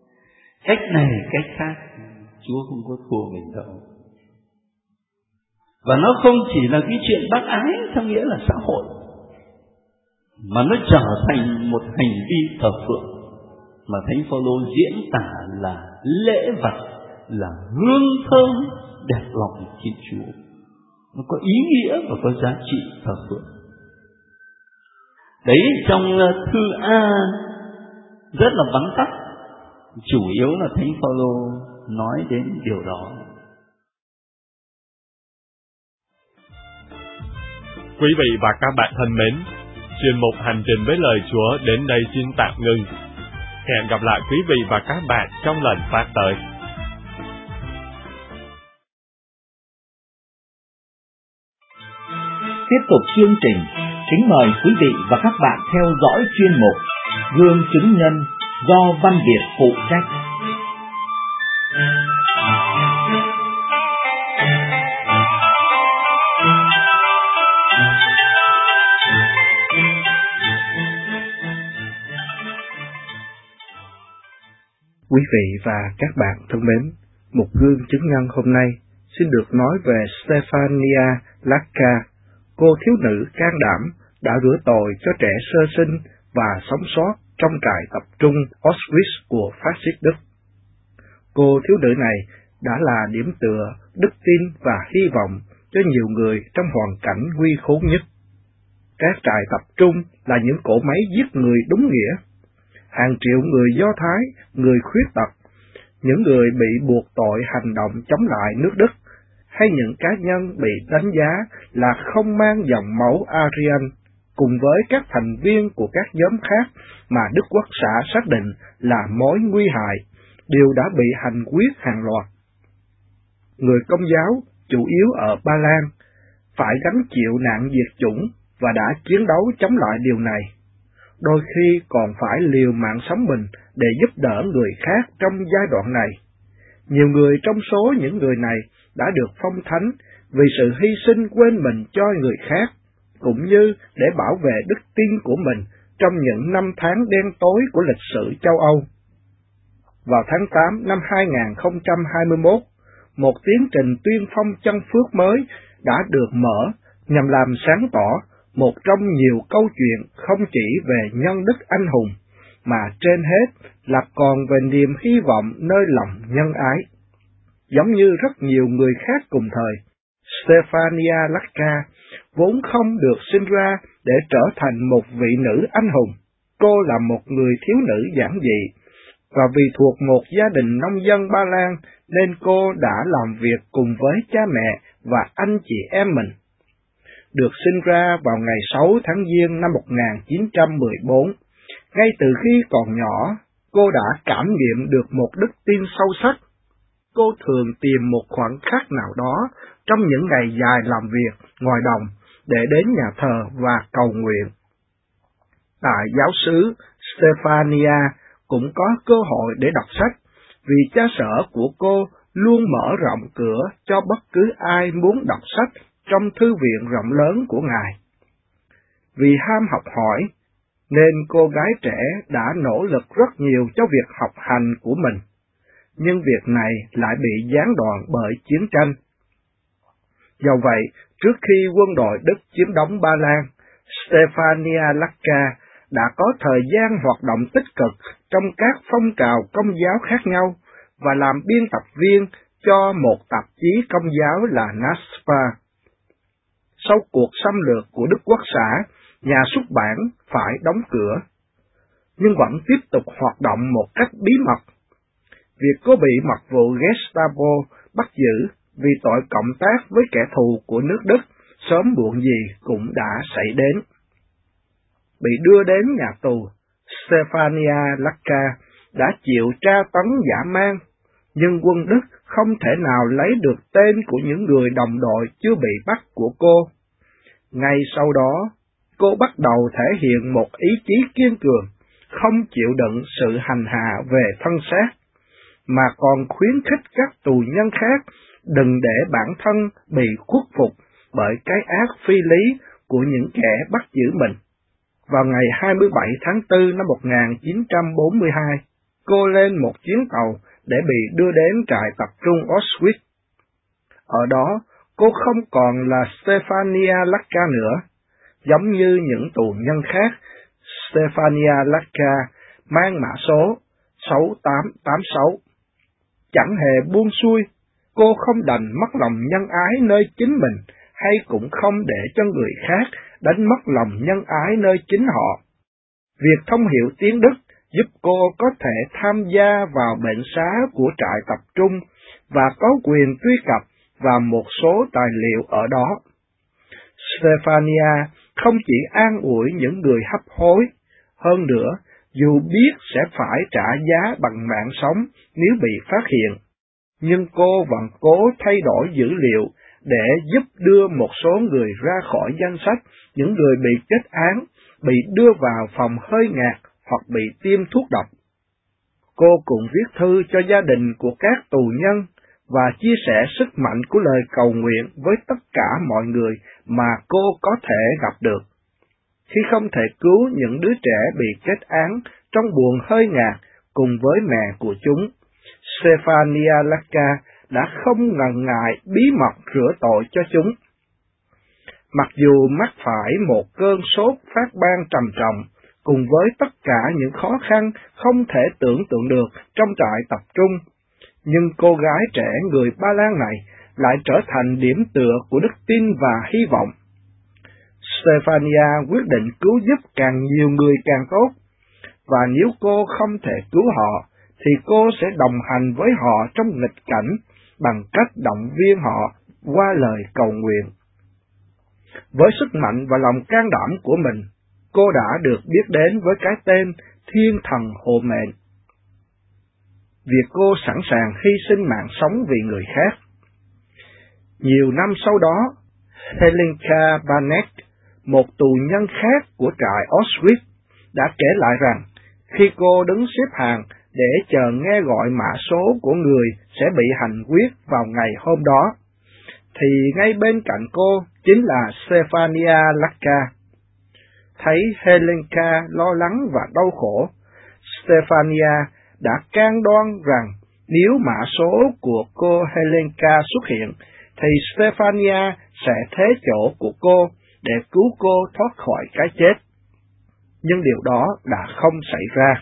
Cách này cách khác Chúa không có thua mình đâu. Và nó không chỉ là cái chuyện bác ái theo nghĩa là xã hội, mà nó trở thành một hành vi thờ phượng mà Thánh Phaolô diễn tả là lễ vật, là hương thơm đẹp lòng Thiên Chúa. Nó có ý nghĩa và có giá trị thờ phượng. Đấy, trong thư A rất là vắn tắt, chủ yếu là Thánh Phaolô nói đến điều đó. Quý vị và các bạn thân mến, chuyên mục Hành trình với lời Chúa đến đây xin tạm ngưng. Hẹn gặp lại quý vị và các bạn trong lần phát tới. Tiếp tục chương trình, kính mời quý vị và các bạn theo dõi chuyên mục Gương chứng nhân do Văn Việt phụ trách. Quý vị và các bạn thân mến, một gương chứng nhân hôm nay xin được nói về Stefania Lacka, cô thiếu nữ can đảm đã rửa tội cho trẻ sơ sinh và sống sót trong trại tập trung Auschwitz của phát xít Đức. Cô thiếu nữ này đã là điểm tựa, đức tin và hy vọng cho nhiều người trong hoàn cảnh nguy khốn nhất. Các trại tập trung là những cỗ máy giết người đúng nghĩa. Hàng triệu người Do Thái, người khuyết tật, những người bị buộc tội hành động chống lại nước Đức, hay những cá nhân bị đánh giá là không mang dòng máu Aryan, cùng với các thành viên của các nhóm khác mà Đức Quốc xã xác định là mối nguy hại, đều đã bị hành quyết hàng loạt. Người Công giáo, chủ yếu ở Ba Lan, phải gánh chịu nạn diệt chủng và đã chiến đấu chống lại điều này. Đôi khi còn phải liều mạng sống mình để giúp đỡ người khác trong giai đoạn này. Nhiều người trong số những người này đã được phong thánh vì sự hy sinh quên mình cho người khác, cũng như để bảo vệ đức tin của mình trong những năm tháng đen tối của lịch sử châu Âu. Vào tháng 8 năm 2021, một tiến trình tuyên phong chân phước mới đã được mở nhằm làm sáng tỏ một trong nhiều câu chuyện không chỉ về nhân đức anh hùng, mà trên hết là còn về niềm hy vọng nơi lòng nhân ái. Giống như rất nhiều người khác cùng thời, Stefania Lacka vốn không được sinh ra để trở thành một vị nữ anh hùng. Cô là một người thiếu nữ giản dị, và vì thuộc một gia đình nông dân Ba Lan nên cô đã làm việc cùng với cha mẹ và anh chị em mình. Được sinh ra vào ngày 6 tháng Giêng năm 1914, ngay từ khi còn nhỏ, cô đã cảm nghiệm được một đức tin sâu sắc. Cô thường tìm một khoảnh khắc nào đó trong những ngày dài làm việc ngoài đồng để đến nhà thờ và cầu nguyện. Tại giáo xứ, Stefania cũng có cơ hội để đọc sách, vì cha sở của cô luôn mở rộng cửa cho bất cứ ai muốn đọc sách trong thư viện rộng lớn của Ngài. Vì ham học hỏi, nên cô gái trẻ đã nỗ lực rất nhiều cho việc học hành của mình, nhưng việc này lại bị gián đoạn bởi chiến tranh. Do vậy, trước khi quân đội Đức chiếm đóng Ba Lan, Stefania Lacka đã có thời gian hoạt động tích cực trong các phong trào công giáo khác nhau và làm biên tập viên cho một tạp chí công giáo là NASPA. Sau cuộc xâm lược của Đức Quốc xã, nhà xuất bản phải đóng cửa, nhưng vẫn tiếp tục hoạt động một cách bí mật. Việc cô bị mật vụ Gestapo bắt giữ vì tội cộng tác với kẻ thù của nước Đức sớm muộn gì cũng đã xảy đến. Bị đưa đến nhà tù, Stefania Lacka đã chịu tra tấn dã man, nhưng quân Đức không thể nào lấy được tên của những người đồng đội chưa bị bắt của cô. Ngay sau đó, cô bắt đầu thể hiện một ý chí kiên cường, không chịu đựng sự hành hạ về thân xác, mà còn khuyến khích các tù nhân khác đừng để bản thân bị khuất phục bởi cái ác phi lý của những kẻ bắt giữ mình. Vào ngày 27 tháng 4 năm 1942, cô lên một chuyến tàu để bị đưa đến trại tập trung Auschwitz. Ở đó, Cô không còn là Stefania Lacca nữa. Giống như những tù nhân khác, Stefania Lacca mang mã số 6886. Chẳng hề buông xuôi, cô không đành mất lòng nhân ái nơi chính mình, hay cũng không để cho người khác đánh mất lòng nhân ái nơi chính họ. Việc thông hiểu tiếng Đức giúp cô có thể tham gia vào bệnh xá của trại tập trung và có quyền truy cập vào một số tài liệu ở đó. Stefania không chỉ an ủi những người hấp hối, hơn nữa, dù biết sẽ phải trả giá bằng mạng sống nếu bị phát hiện, nhưng cô vẫn cố thay đổi dữ liệu để giúp đưa một số người ra khỏi danh sách những người bị kết án, bị đưa vào phòng hơi ngạt hoặc bị tiêm thuốc độc. Cô cũng viết thư cho gia đình của các tù nhân và chia sẻ sức mạnh của lời cầu nguyện với tất cả mọi người mà cô có thể gặp được. Khi không thể cứu những đứa trẻ bị kết án trong buồng hơi ngạt cùng với mẹ của chúng, Stefania Lacca đã không ngần ngại bí mật rửa tội cho chúng. Mặc dù mắc phải một cơn sốt phát ban trầm trọng, cùng với tất cả những khó khăn không thể tưởng tượng được trong trại tập trung, nhưng cô gái trẻ người Ba Lan này lại trở thành điểm tựa của đức tin và hy vọng. Stefania quyết định cứu giúp càng nhiều người càng tốt, và nếu cô không thể cứu họ, thì cô sẽ đồng hành với họ trong nghịch cảnh bằng cách động viên họ qua lời cầu nguyện. Với sức mạnh và lòng can đảm của mình, cô đã được biết đến với cái tên Thiên Thần Hộ Mệnh. Việc cô sẵn sàng hy sinh mạng sống vì người khác. Nhiều năm sau đó, Helenka Barnett, một tù nhân khác của trại Auschwitz, đã kể lại rằng khi cô đứng xếp hàng để chờ nghe gọi mã số của người sẽ bị hành quyết vào ngày hôm đó, thì ngay bên cạnh cô chính là Stefania Lacca. Thấy Helenka lo lắng và đau khổ, Stefania đã can đoan rằng nếu mã số của cô Helenka xuất hiện, thì Stefania sẽ thế chỗ của cô để cứu cô thoát khỏi cái chết. Nhưng điều đó đã không xảy ra.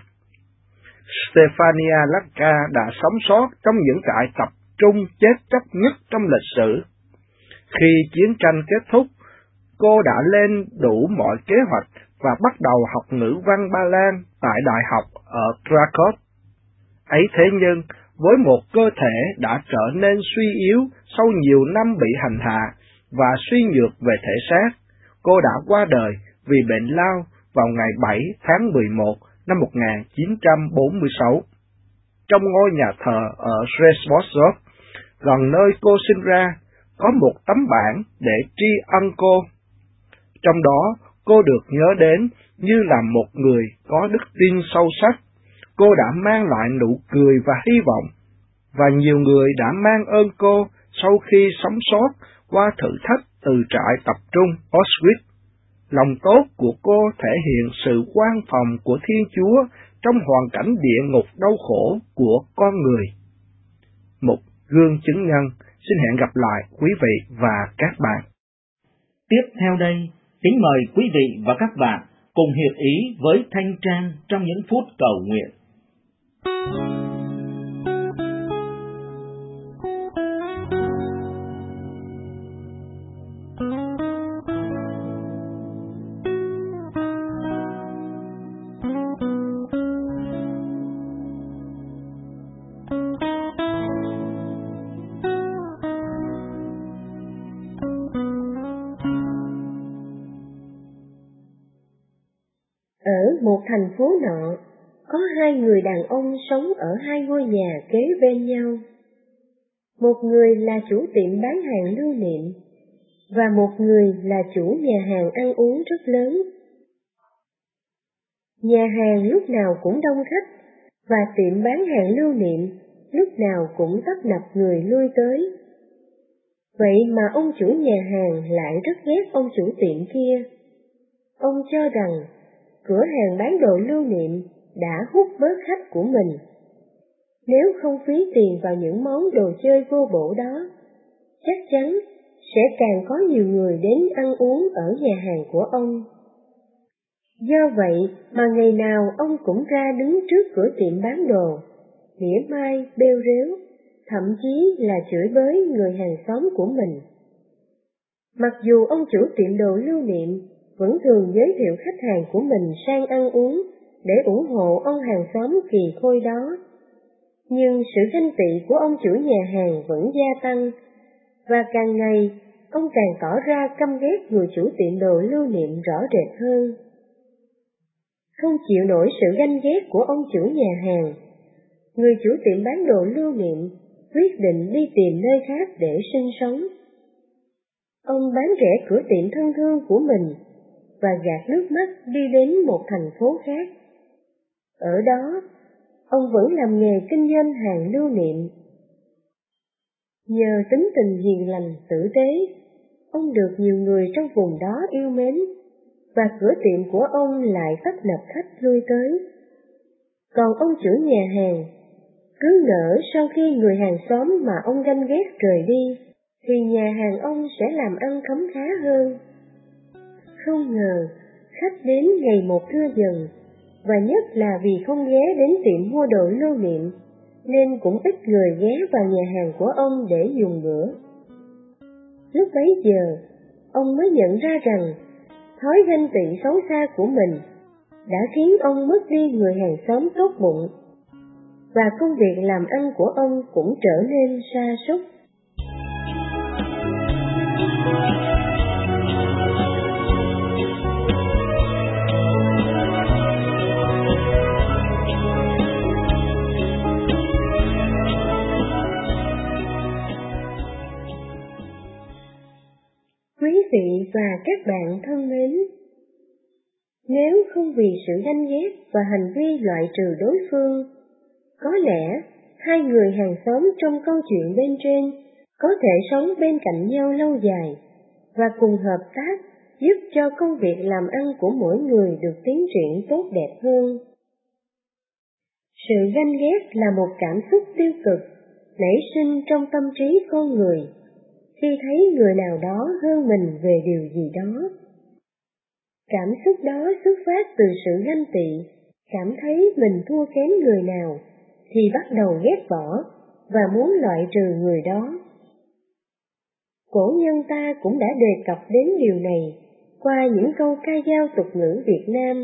Stefania Lacca đã sống sót trong những trại tập trung chết chóc nhất trong lịch sử. Khi chiến tranh kết thúc, cô đã lên đủ mọi kế hoạch và bắt đầu học ngữ văn Ba Lan tại đại học ở Krakow. Ấy thế nhưng, với một cơ thể đã trở nên suy yếu sau nhiều năm bị hành hạ và suy nhược về thể xác, cô đã qua đời vì bệnh lao vào ngày 7 tháng 11 năm 1946. Trong ngôi nhà thờ ở Sresborsk, gần nơi cô sinh ra, có một tấm bảng để tri ân cô. Trong đó, cô được nhớ đến như là một người có đức tin sâu sắc. Cô đã mang lại nụ cười và hy vọng, và nhiều người đã mang ơn cô sau khi sống sót qua thử thách từ trại tập trung Auschwitz. Lòng tốt của cô thể hiện sự quan phòng của Thiên Chúa trong hoàn cảnh địa ngục đau khổ của con người. Một gương chứng nhân. Xin hẹn gặp lại quý vị và các bạn. Tiếp theo đây, kính mời quý vị và các bạn cùng hiệp ý với Thanh Trang trong những phút cầu nguyện. Ở một thành phố nọ, có hai người đàn ông sống ở hai ngôi nhà kế bên nhau. Một người là chủ tiệm bán hàng lưu niệm, và một người là chủ nhà hàng ăn uống rất lớn. Nhà hàng lúc nào cũng đông khách, và tiệm bán hàng lưu niệm lúc nào cũng tấp nập người lui tới. Vậy mà ông chủ nhà hàng lại rất ghét ông chủ tiệm kia. Ông cho rằng cửa hàng bán đồ lưu niệm đã hút bớt khách của mình. Nếu không phí tiền vào những món đồ chơi vô bổ đó, chắc chắn sẽ càng có nhiều người đến ăn uống ở nhà hàng của ông. Do vậy mà ngày nào ông cũng ra đứng trước cửa tiệm bán đồ, mỉa mai, bêu rếu, thậm chí là chửi bới người hàng xóm của mình. Mặc dù ông chủ tiệm đồ lưu niệm vẫn thường giới thiệu khách hàng của mình sang ăn uống để ủng hộ ông hàng xóm kỳ khôi đó, nhưng sự ganh tị của ông chủ nhà hàng vẫn gia tăng, và càng ngày ông càng tỏ ra căm ghét người chủ tiệm đồ lưu niệm rõ rệt hơn. Không chịu nổi sự ganh ghét của ông chủ nhà hàng, người chủ tiệm bán đồ lưu niệm quyết định đi tìm nơi khác để sinh sống. Ông bán rẻ cửa tiệm thân thương của mình và gạt nước mắt đi đến một thành phố khác. Ở đó, ông vẫn làm nghề kinh doanh hàng lưu niệm. Nhờ tính tình hiền lành tử tế, ông được nhiều người trong vùng đó yêu mến, và cửa tiệm của ông lại tấp nập khách lui tới. Còn ông chủ nhà hàng, cứ ngỡ sau khi người hàng xóm mà ông ganh ghét rời đi, thì nhà hàng ông sẽ làm ăn khấm khá hơn. Không ngờ, khách đến ngày một thưa dần, và nhất là vì không ghé đến tiệm mua đồ lưu niệm, nên cũng ít người ghé vào nhà hàng của ông để dùng bữa. Lúc bấy giờ, ông mới nhận ra rằng thói ganh tị xấu xa của mình đã khiến ông mất đi người hàng xóm tốt bụng, và công việc làm ăn của ông cũng trở nên sa sút. Quý vị và các bạn thân mến, nếu không vì sự ganh ghét và hành vi loại trừ đối phương, có lẽ hai người hàng xóm trong câu chuyện bên trên có thể sống bên cạnh nhau lâu dài và cùng hợp tác giúp cho công việc làm ăn của mỗi người được tiến triển tốt đẹp hơn. Sự ganh ghét là một cảm xúc tiêu cực nảy sinh trong tâm trí con người khi thấy người nào đó hơn mình về điều gì đó. Cảm xúc đó xuất phát từ sự ganh tị, cảm thấy mình thua kém người nào thì bắt đầu ghét bỏ và muốn loại trừ người đó. Cổ nhân ta cũng đã đề cập đến điều này qua những câu ca dao tục ngữ Việt Nam.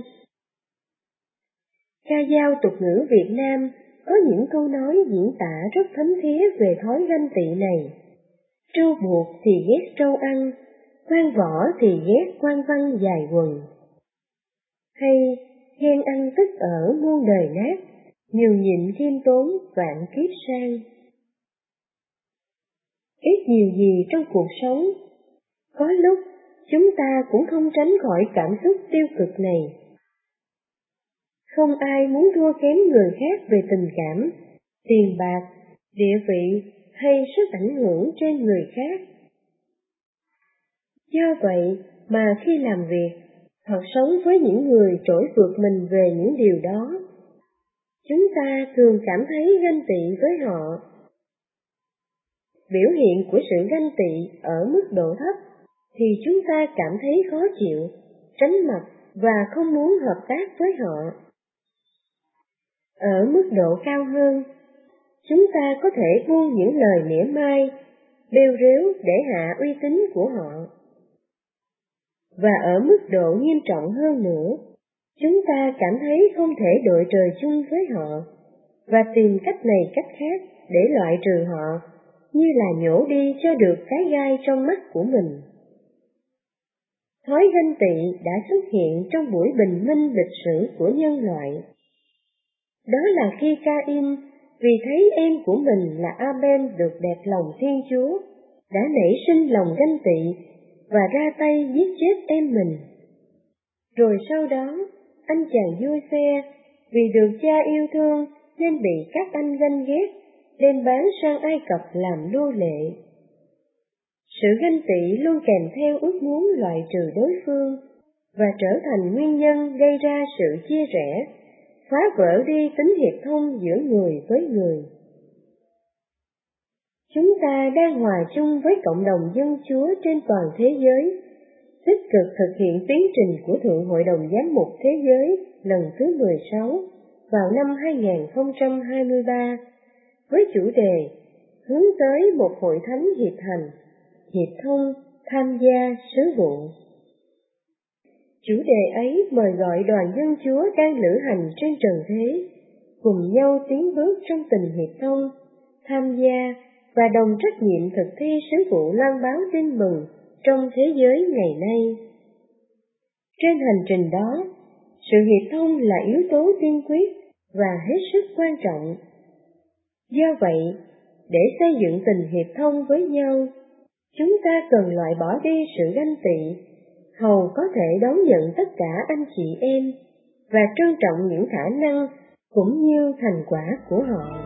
Ca dao tục ngữ Việt Nam có những câu nói diễn tả rất thấm thía về thói ganh tị này. Trâu buộc thì ghét trâu ăn, quan võ thì ghét quan văn dài quần. Hay ghen ăn tức ở muôn đời nát, nhường nhịn khiêm tốn vạn kiếp sang. Ít nhiều gì trong cuộc sống, có lúc chúng ta cũng không tránh khỏi cảm xúc tiêu cực này. Không ai muốn thua kém người khác về tình cảm, tiền bạc, địa vị hay sức ảnh hưởng trên người khác. Do vậy mà khi làm việc, hoặc sống với những người trỗi vượt mình về những điều đó, chúng ta thường cảm thấy ganh tị với họ. Biểu hiện của sự ganh tị ở mức độ thấp thì chúng ta cảm thấy khó chịu, tránh mặt và không muốn hợp tác với họ. Ở mức độ cao hơn, chúng ta có thể buông những lời mỉa mai, bêu rếu để hạ uy tín của họ. Và ở mức độ nghiêm trọng hơn nữa, chúng ta cảm thấy không thể đội trời chung với họ, và tìm cách này cách khác để loại trừ họ, như là nhổ đi cho được cái gai trong mắt của mình. Thói ganh tị đã xuất hiện trong buổi bình minh lịch sử của nhân loại. Đó là khi Ca-in, vì thấy em của mình là A-ben được đẹp lòng Thiên Chúa, đã nảy sinh lòng ganh tị và ra tay giết chết em mình. Rồi sau đó, anh chàng Giô-se vì được cha yêu thương nên bị các anh ganh ghét, đem bán sang Ai Cập làm nô lệ. Sự ganh tị luôn kèm theo ước muốn loại trừ đối phương và trở thành nguyên nhân gây ra sự chia rẽ, phá vỡ đi tính hiệp thông giữa người với người. Chúng ta đang hòa chung với cộng đồng dân Chúa trên toàn thế giới, tích cực thực hiện tiến trình của Thượng Hội đồng Giám mục Thế giới lần thứ 16 vào năm 2023 với chủ đề hướng tới một hội thánh hiệp hành, hiệp thông, tham gia sứ vụ. Chủ đề ấy mời gọi đoàn dân Chúa đang lữ hành trên trần thế cùng nhau tiến bước trong tình hiệp thông, tham gia và đồng trách nhiệm thực thi sứ vụ loan báo tin mừng trong thế giới ngày nay. Trên hành trình đó, sự hiệp thông là yếu tố tiên quyết và hết sức quan trọng. Do vậy, để xây dựng tình hiệp thông với nhau, chúng ta cần loại bỏ đi sự ganh tị, hầu có thể đón nhận tất cả anh chị em và trân trọng những khả năng cũng như thành quả của họ.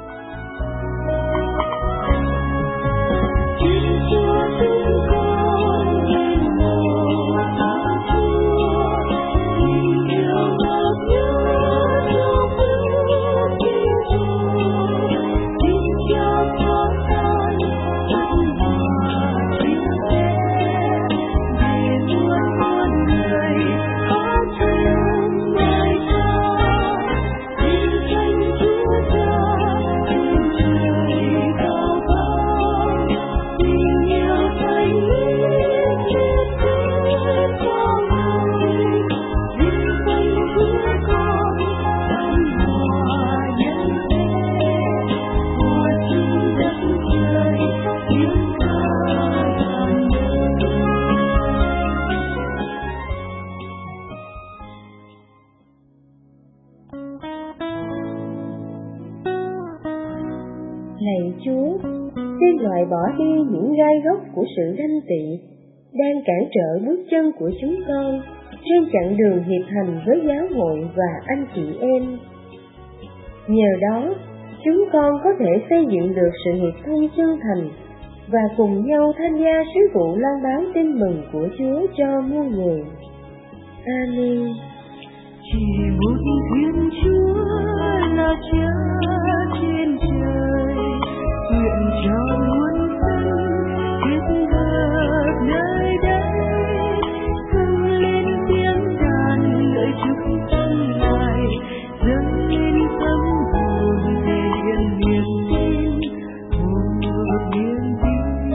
Lạy Chúa, xin loại bỏ đi những gai góc của sự ganh tị đang cản trở bước chân của chúng con trên chặng đường hiệp hành với giáo hội và anh chị em. Nhờ đó, chúng con có thể xây dựng được sự hiệp thông chân thành và cùng nhau tham gia sứ vụ loan báo tin mừng của Chúa cho muôn người. Amen. Chỉ một Thiên Chúa là Cha trên trời, nguyện cho muôn dân kết hợp nơi đây, dâng lên tiếng đàn lời chúc tân ngài, dâng lên tâm hồn thể hiện niềm tin, một niềm tin.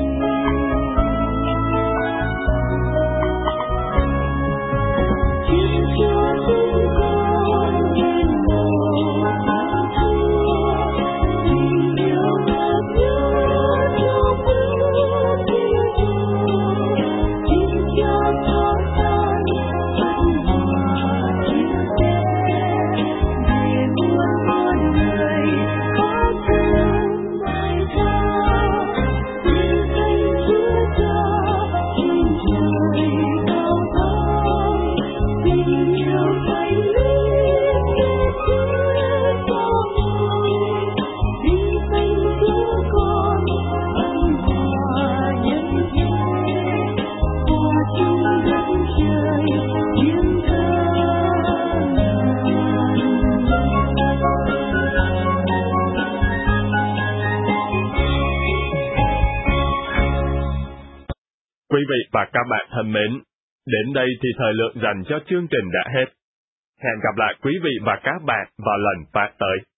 Xin Chúa chúng con nên một Chúa, tình yêu hợp nhớ trong bước Thiên Chúa, xin cho khó khăn vẫn hòa chia sẻ, để muôn con người có thêm bài ca, xin danh Chúa cho trên trời cao vời, tình yêu thánh liệt kết quyết bao người, vì danh Chúa con ân hòa nhân thế, hòa chung đất trời tiếng ca Quý vị và các bạn thân mến, đến đây thì thời lượng dành cho chương trình đã hết. Hẹn gặp lại quý vị và các bạn vào lần phát tới.